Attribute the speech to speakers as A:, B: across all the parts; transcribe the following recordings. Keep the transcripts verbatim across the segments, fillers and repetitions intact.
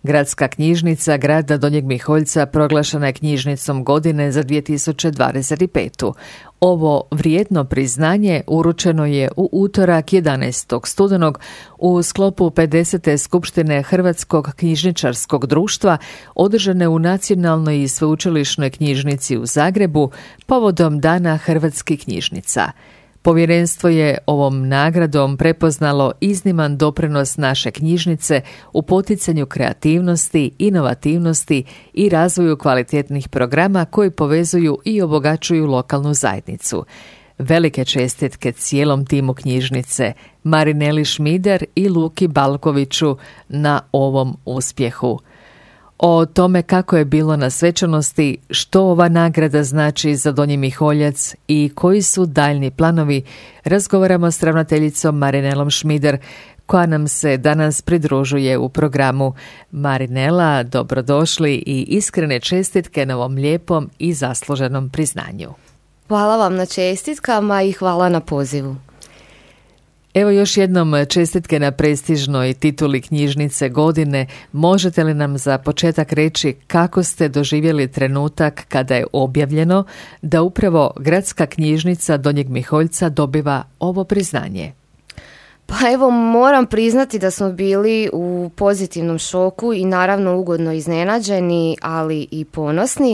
A: Gradska knjižnica grada Donjeg Miholjca proglašena je knjižnicom godine za dvije tisuće dvadeset pet. Ovo vrijedno priznanje uručeno je u utorak jedanaestog studenog u sklopu pedesete skupštine Hrvatskog knjižničarskog društva održane u Nacionalnoj i sveučilišnoj knjižnici u Zagrebu povodom Dana hrvatskih knjižnica. Povjerenstvo je ovom nagradom prepoznalo izniman doprinos naše knjižnice u poticanju kreativnosti, inovativnosti i razvoju kvalitetnih programa koji povezuju i obogaćuju lokalnu zajednicu. Velike čestitke cijelom timu knjižnice, Marineli Šmider i Luki Balkoviću na ovom uspjehu. O tome kako je bilo na svečanosti, što ova nagrada znači za Donji Miholjac i koji su daljni planovi, razgovaramo s ravnateljicom Marinelom Šmider, koja nam se danas pridružuje u programu. Marinela, dobrodošli i iskrene čestitke na ovom lijepom i zasluženom priznanju.
B: Hvala vam na čestitkama i hvala na pozivu.
A: Evo još jednom čestitke na prestižnoj tituli knjižnice godine. Možete li nam za početak reći kako ste doživjeli trenutak kada je objavljeno da upravo Gradska knjižnica Donjeg Miholjca dobiva ovo priznanje?
B: Pa evo, moram priznati da smo bili u pozitivnom šoku i naravno ugodno iznenađeni, ali i ponosni.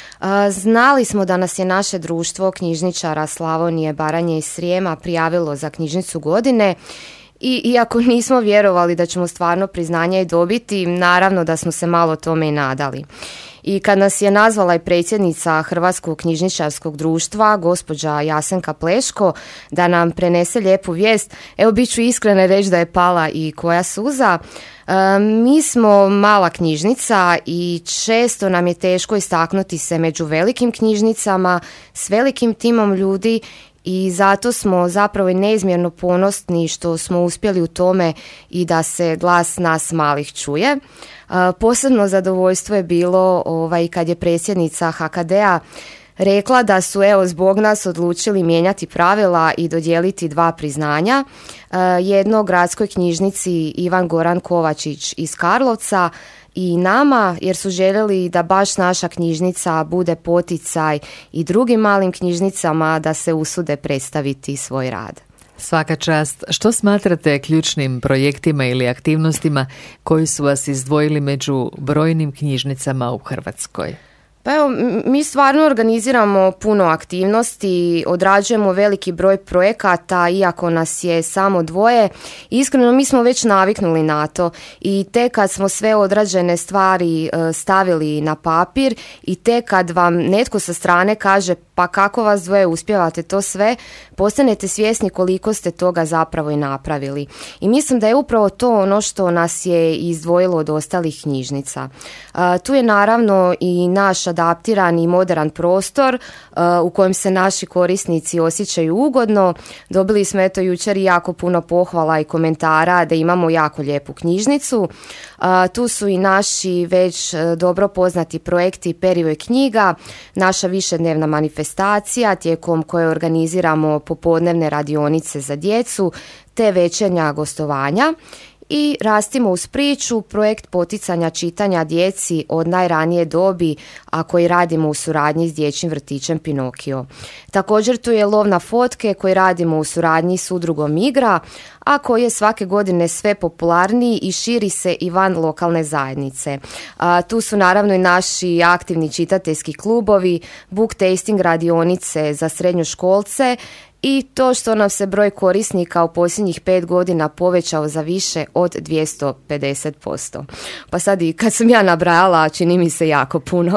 B: Znali smo da nas je naše društvo knjižničara Slavonije, Baranje i Srijema prijavilo za knjižnicu godine i iako nismo vjerovali da ćemo stvarno priznanje i dobiti, naravno da smo se malo tome i nadali. I kad nas je nazvala i predsjednica Hrvatskog knjižničarskog društva, gospođa Jasenka Pleško, da nam prenese lijepu vijest, evo bit ću iskrena reći da je pala i koja suza. E, mi smo mala knjižnica i često nam je teško istaknuti se među velikim knjižnicama s velikim timom ljudi i zato smo zapravo i neizmjerno ponosni što smo uspjeli u tome i da se glas nas malih čuje. Uh, posebno zadovoljstvo je bilo ovaj, kad je predsjednica H K D-a rekla da su evo zbog nas odlučili mijenjati pravila i dodijeliti dva priznanja. Uh, jedno gradskoj knjižnici Ivan Goran Kovačić iz Karlovca i nama, jer su željeli da baš naša knjižnica bude poticaj i drugim malim knjižnicama da se usude predstaviti svoj rad.
A: Svaka čast. Što smatrate ključnim projektima ili aktivnostima koji su vas izdvojili među brojnim knjižnicama u Hrvatskoj?
B: Pa evo, mi stvarno organiziramo puno aktivnosti, odrađujemo veliki broj projekata, iako nas je samo dvoje. Iskreno, mi smo već naviknuli na to i tek kad smo sve odrađene stvari stavili na papir i tek kad vam netko sa strane kaže pa kako vas dvoje uspijevate to sve, postanete svjesni koliko ste toga zapravo i napravili. I mislim da je upravo to ono što nas je izdvojilo od ostalih knjižnica. Tu je naravno i naš adaptiran i modern prostor uh, u kojem se naši korisnici osjećaju ugodno. Dobili smo eto jučer jako puno pohvala i komentara da imamo jako lijepu knjižnicu. Uh, tu su i naši već uh, dobro poznati projekti Perivoj knjiga, naša višednevna manifestacija tijekom koje organiziramo popodnevne radionice za djecu te večernja gostovanja. I Rastimo uz priču, projekt poticanja čitanja djeci od najranije dobi, a koji radimo u suradnji s dječjim vrtićem Pinokio. Također tu je Lov na fotke koji radimo u suradnji s udrugom Igra, a koji je svake godine sve popularniji i širi se i van lokalne zajednice. A, tu su naravno i naši aktivni čitateljski klubovi, book tasting radionice za srednjoškolce i to što nam se broj korisnika u posljednjih pet godina povećao za više od dvjesto pedeset posto. Pa sad i kad sam ja nabrajala, čini mi se jako puno.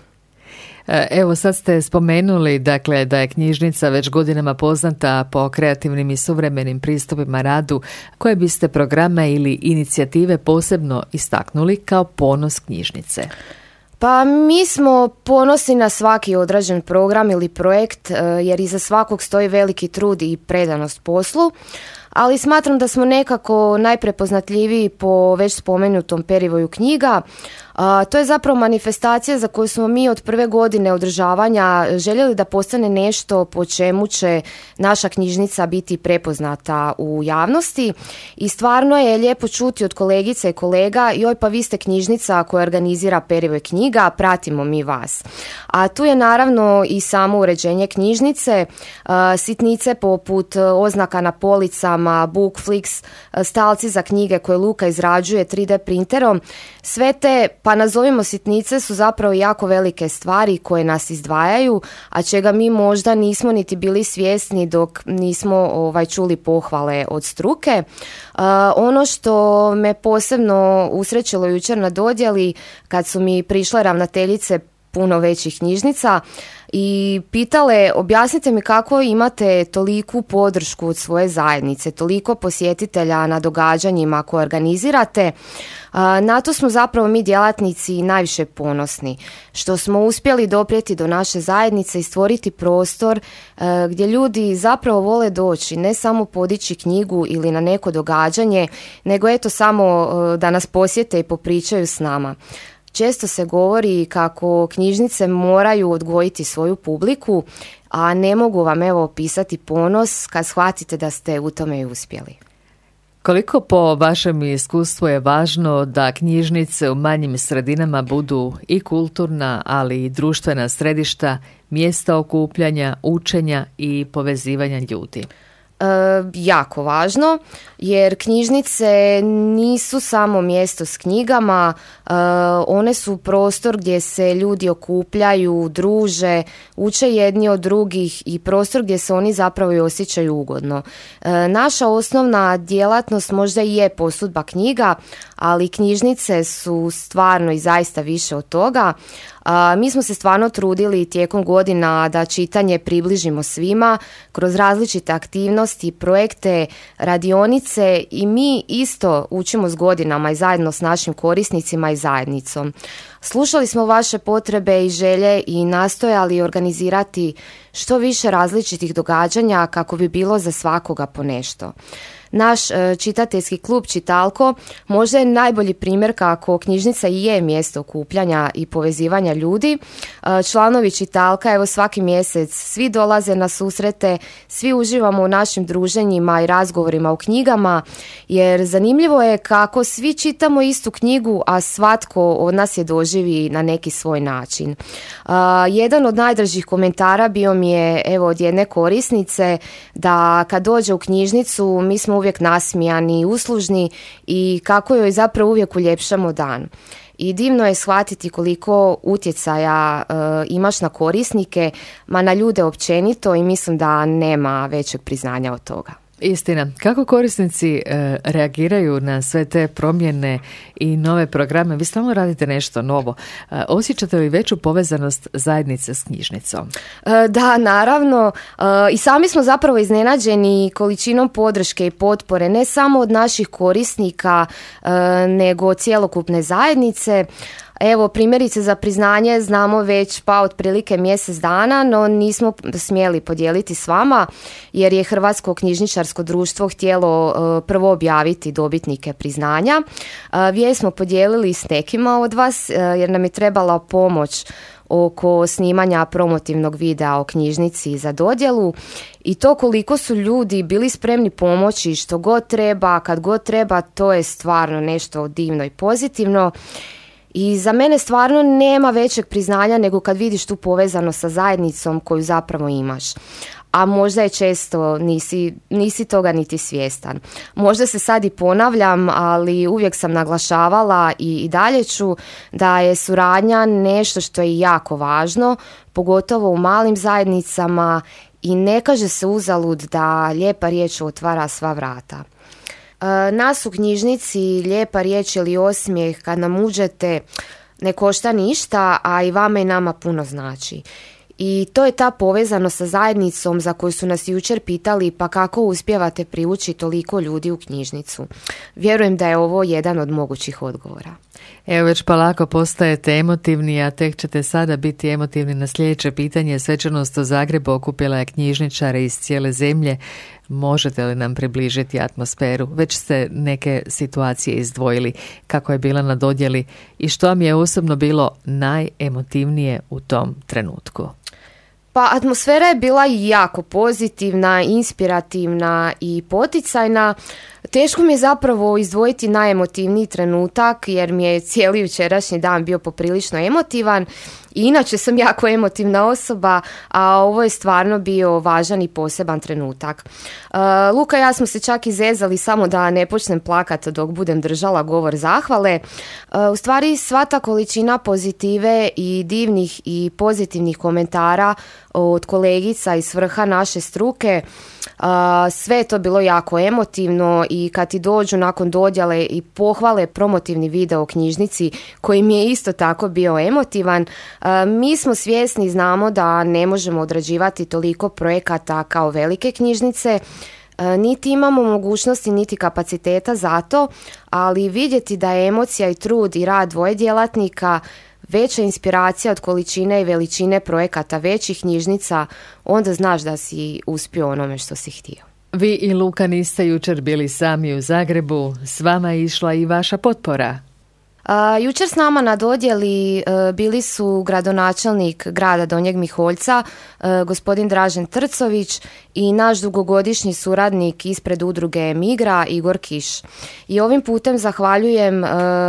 A: Evo sad ste spomenuli dakle, da je knjižnica već godinama poznata po kreativnim i suvremenim pristupima radu. Koje biste programe ili inicijative posebno istaknuli kao ponos knjižnice?
B: Pa mi smo ponosni na svaki odrađen program ili projekt jer iza svakog stoji veliki trud i predanost poslu. ali smatram da smo nekako najprepoznatljiviji po već spomenutom perivoju knjiga. A, to je zapravo manifestacija za koju smo mi od prve godine održavanja željeli da postane nešto po čemu će naša knjižnica biti prepoznata u javnosti i stvarno je lijepo čuti od kolegica i kolega, joj pa vi ste knjižnica koja organizira perivoj knjiga, pratimo mi vas. A tu je naravno i samo uređenje knjižnice, a, sitnice poput oznaka na policama, Bookflix, stalci za knjige koje Luka izrađuje tri D printerom, sve te pa nazovimo sitnice su zapravo jako velike stvari koje nas izdvajaju, a čega mi možda nismo niti bili svjesni dok nismo ovaj, čuli pohvale od struke. Uh, ono što me posebno usrećilo jučer na dodjeli kad su mi prišle ravnateljice puno većih knjižnica i pitale, objasnite mi kako imate toliku podršku od svoje zajednice, toliko posjetitelja na događanjima koje organizirate. Na to smo zapravo mi djelatnici najviše ponosni, što smo uspjeli doprijeti do naše zajednice i stvoriti prostor gdje ljudi zapravo vole doći, ne samo podići knjigu ili na neko događanje, nego eto samo da nas posjete i popričaju s nama. Često se govori kako knjižnice moraju odgojiti svoju publiku, a ne mogu vam evo opisati ponos kad shvatite da ste u tome i uspjeli.
A: Koliko po vašem iskustvu je važno da knjižnice u manjim sredinama budu i kulturna, ali i društvena središta, mjesta okupljanja, učenja i povezivanja ljudi?
B: E, jako važno, jer knjižnice nisu samo mjesto s knjigama, e, one su prostor gdje se ljudi okupljaju, druže, uče jedni od drugih i prostor gdje se oni zapravo i osjećaju ugodno. E, naša osnovna djelatnost možda i je posudba knjiga, ali knjižnice su stvarno i zaista više od toga. A, mi smo se stvarno trudili tijekom godina da čitanje približimo svima kroz različite aktivnosti, projekte, radionice i mi isto učimo s godinama i zajedno s našim korisnicima i zajednicom. Slušali smo vaše potrebe i želje i nastojali organizirati što više različitih događanja kako bi bilo za svakoga po nešto. Naš e, čitateljski klub Čitalko možda je najbolji primjer kako knjižnica i je mjesto okupljanja i povezivanja ljudi. E, članovi Čitalka evo svaki mjesec svi dolaze na susrete, svi uživamo u našim druženjima i razgovorima o knjigama, jer zanimljivo je kako svi čitamo istu knjigu, a svatko od nas je doživi na neki svoj način. E, jedan od najdražih komentara bio mi je evo od jedne korisnice da kad dođe u knjižnicu mi smo uvijek nasmijani i uslužni i kako joj zapravo uvijek uljepšamo dan. I divno je shvatiti koliko utjecaja e, imaš na korisnike, ma na ljude općenito, i mislim da nema većeg priznanja od toga.
A: Istina. Kako korisnici e, reagiraju na sve te promjene i nove programe? Vi stalno radite nešto novo. E, osjećate li veću povezanost zajednice s knjižnicom?
B: E, da, naravno. E, I sami smo zapravo iznenađeni količinom podrške i potpore, ne samo od naših korisnika, e, nego cjelokupne zajednice. Evo, primjerice za priznanje znamo već pa otprilike mjesec dana, no nismo smjeli podijeliti s vama jer je Hrvatsko knjižničarsko društvo htjelo uh, prvo objaviti dobitnike priznanja. Uh, vijest smo podijelili s nekima od vas uh, jer nam je trebala pomoć oko snimanja promotivnog videa o knjižnici za dodjelu i to koliko su ljudi bili spremni pomoći što god treba, kad god treba, to je stvarno nešto divno i pozitivno. I za mene stvarno nema većeg priznanja nego kad vidiš tu povezanost sa zajednicom koju zapravo imaš. A možda je često nisi, nisi toga niti svjestan. Možda se sad i ponavljam, ali uvijek sam naglašavala i, i dalje ću da je suradnja nešto što je jako važno, pogotovo u malim zajednicama, i ne kaže se uzalud da lijepa riječ otvara sva vrata. Nas u knjižnici lijepa riječ ili osmijeh kad nam uđete ne košta ništa, a i vama i nama puno znači. I to je ta povezanost sa zajednicom za koju su nas jučer pitali pa kako uspijevate privući toliko ljudi u knjižnicu. Vjerujem da je ovo jedan od mogućih odgovora.
A: Evo već polako postajete emotivni, a tek ćete sada biti emotivni na sljedeće pitanje. Svečanost u Zagrebu okupila je knjižničare iz cijele zemlje. Možete li nam približiti atmosferu? Već ste neke situacije izdvojili, kako je bila na dodjeli i što vam je osobno bilo najemotivnije u tom trenutku?
B: Pa atmosfera je bila jako pozitivna, inspirativna i poticajna. Teško mi je zapravo izdvojiti najemotivniji trenutak jer mi je cijeli jučerašnji dan bio poprilično emotivan. I inače sam jako emotivna osoba, a ovo je stvarno bio važan i poseban trenutak. Uh, Luka i ja smo se čak izezali samo da ne počnem plakati dok budem držala govor zahvale. Uh, u stvari sva ta količina pozitive i divnih i pozitivnih komentara od kolegica iz vrha naše struke, uh, sve je to bilo jako emotivno i kad ti dođu nakon dodjele i pohvale promotivni video o knjižnici koji mi je isto tako bio emotivan, uh, mi smo svjesni i znamo da ne možemo odrađivati toliko projekata kao velike knjižnice, niti imamo mogućnosti niti kapaciteta za to, ali vidjeti da je emocija i trud i rad dvoje djelatnika veća inspiracija od količine i veličine projekata većih knjižnica, onda znaš da si uspio onome što si htio.
A: Vi i Luka niste jučer bili sami u Zagrebu, s vama je išla i vaša potpora.
B: Uh, jučer s nama na dodjeli uh, bili su gradonačelnik grada Donjeg Miholjca, uh, gospodin Dražen Trcović i naš dugogodišnji suradnik ispred udruge Migra, Igor Kiš. I ovim putem zahvaljujem uh,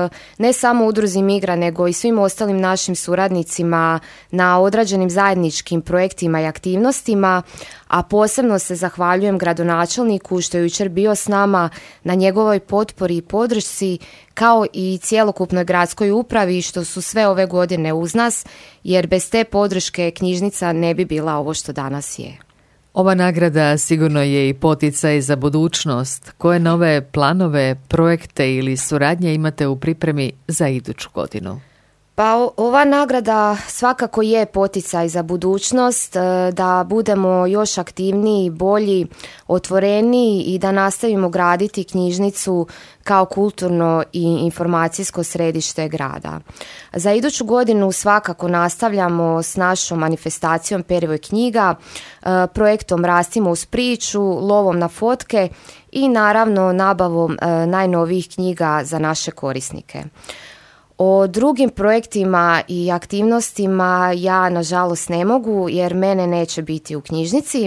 B: ne samo udruzi Migra, nego i svim ostalim našim suradnicima na odrađenim zajedničkim projektima i aktivnostima, a posebno se zahvaljujem gradonačelniku što je jučer bio s nama na njegovoj potpori i podršci, kao i cjelokupnoj gradskoj upravi što su sve ove godine uz nas, jer bez te podrške knjižnica ne bi bila ovo što danas je.
A: Ova nagrada sigurno je i poticaj za budućnost. Koje nove planove, projekte ili suradnje imate u pripremi za iduću godinu?
B: Pa ova nagrada svakako je poticaj za budućnost, da budemo još aktivniji, bolji, otvoreniji i da nastavimo graditi knjižnicu kao kulturno i informacijsko središte grada. Za iduću godinu svakako nastavljamo s našom manifestacijom Perivoj knjiga, projektom Rastimo uz priču, lovom na fotke i naravno nabavom najnovijih knjiga za naše korisnike. O drugim projektima i aktivnostima ja nažalost ne mogu jer mene neće biti u knjižnici.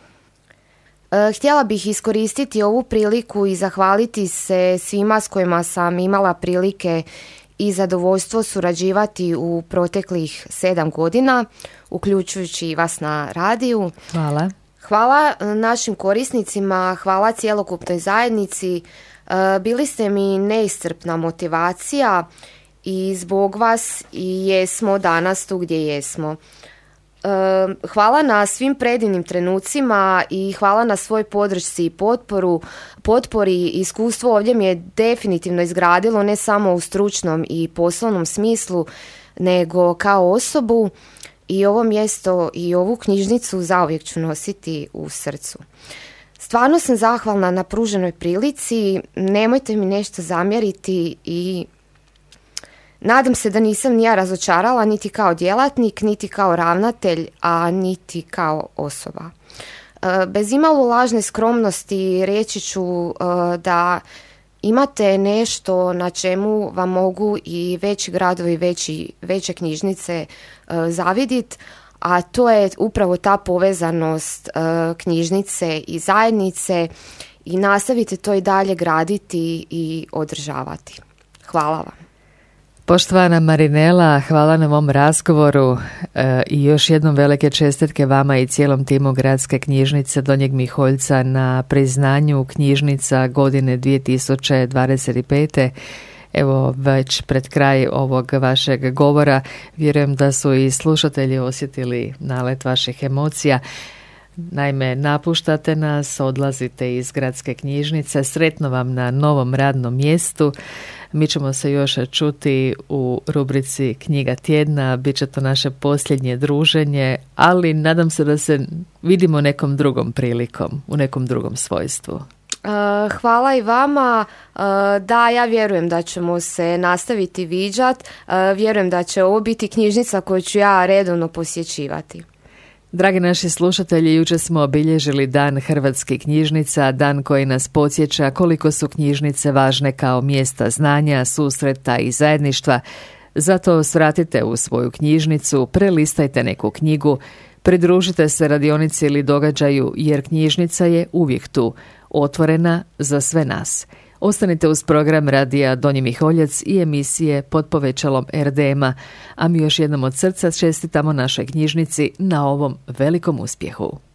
B: Htjela bih iskoristiti ovu priliku i zahvaliti se svima s kojima sam imala prilike i zadovoljstvo surađivati u proteklih sedam godina, uključujući i vas na radiju.
A: Hvala.
B: Hvala našim korisnicima, hvala cjelokupnoj zajednici. Bili ste mi neiscrpna motivacija i zbog vas i jesmo danas tu gdje jesmo. Hvala na svim predivnim trenucima i hvala na svoj podršci i potporu. Potpori iskustvo ovdje mi je definitivno izgradilo ne samo u stručnom i poslovnom smislu, nego kao osobu, i ovo mjesto i ovu knjižnicu zauvijek ću nositi u srcu. Stvarno sam zahvalna na pruženoj prilici, nemojte mi nešto zamjeriti i nadam se da nisam ni ja razočarala niti kao djelatnik, niti kao ravnatelj, a niti kao osoba. Bez imalo lažne skromnosti reći ću da imate nešto na čemu vam mogu i veći gradovi, veći, veće knjižnice zavidjeti, a to je upravo ta povezanost knjižnice i zajednice i nastavite to i dalje graditi i održavati. Hvala vam.
A: Poštovana Marinela, hvala na ovom razgovoru e, i još jednom velike čestitke vama i cijelom timu Gradske knjižnice Donjeg Miholjca na priznanju knjižnica godine dvije tisuće dvadeset pete. Evo, već pred kraj ovog vašeg govora vjerujem da su i slušatelji osjetili nalet vaših emocija. Naime, napuštate nas, odlazite iz Gradske knjižnice, sretno vam na novom radnom mjestu. Mi ćemo se još čuti u rubrici Knjiga tjedna, bit će to naše posljednje druženje, ali nadam se da se vidimo nekom drugom prilikom, u nekom drugom svojstvu.
B: Hvala i vama. Da, ja vjerujem da ćemo se nastaviti viđat. Vjerujem da će ovo biti knjižnica koju ću ja redovno posjećivati.
A: Dragi naši slušatelji, jučer smo obilježili Dan hrvatskih knjižnica, dan koji nas podsjeća koliko su knjižnice važne kao mjesta znanja, susreta i zajedništva. Zato svratite u svoju knjižnicu, prelistajte neku knjigu, pridružite se radionici ili događaju jer knjižnica je uvijek tu, otvorena za sve nas. Ostanite uz program radija Donji Miholjac i emisije Pod povećalom er de ema, a mi još jednom od srca čestitamo našoj knjižnici na ovom velikom uspjehu.